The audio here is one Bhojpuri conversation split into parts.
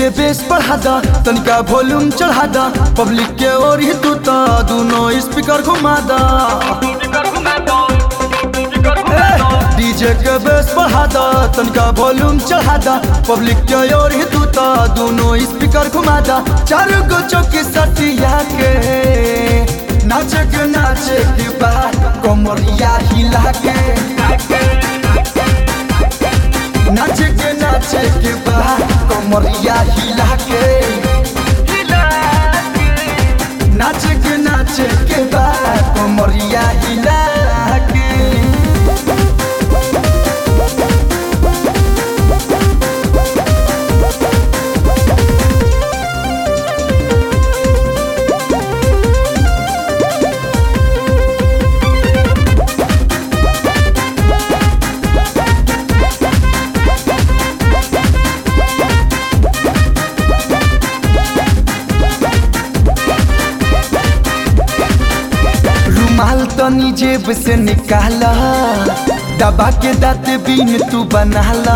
के बेस बढ़ा दा, तनिका वॉल्यूम चढ़ा दा, पब्लिक के ओर ही तू ता दोनों स्पीकर घुमा दा। डीजे के बेस बढ़ा दा, तनिका वॉल्यूम चढ़ा दा, पब्लिक के ओर ही तू ता दोनों स्पीकर घुमा दा। चारों को चौकी सटिया के नाचे के बाद कमरिया हिला के, नाचे के बाद कमरिया हिला के, नाचे के बाद कमरिया हिला के। माल तनी जेब से निकाला, दबा के दाँत बीन तू बनाला।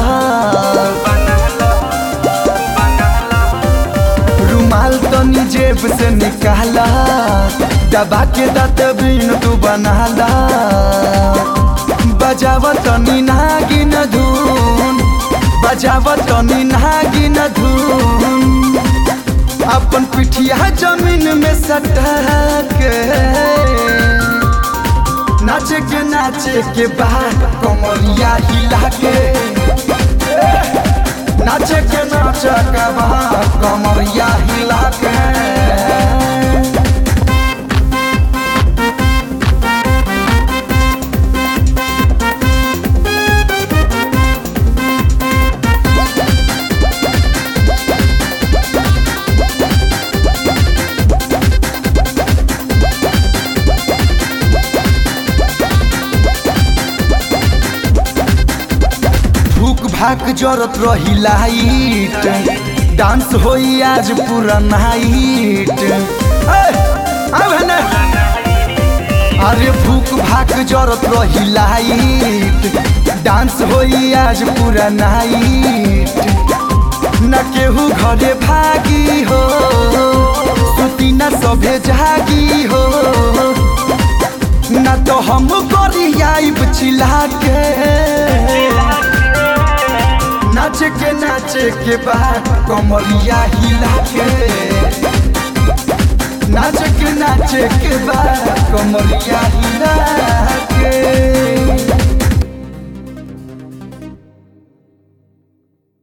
रुमाल तनी जेब से निकाला, दबा के दाँत बीन तू बनाला। बजावा तनी नागिन धुन, बजावा तनी नागिन धुन, अपन पिठिया जमीन में सटा के। नाचे के बाद कमरिया हिला के, नाचे के बाद कमरिया हिला के। भाग जरत रही लाइट, डांस होई आज पूरा नाइट। अरे भूख भाग जरत रही लाइट, डांस होई आज पूरा नाइट। न केहू घरे भागी हो, सुती न सभे जागी हो, न तो हम करी आइब चिल्ला के। नाचे के बाद कमरिया हिला के, नाचे के बाद कमरिया हिला के।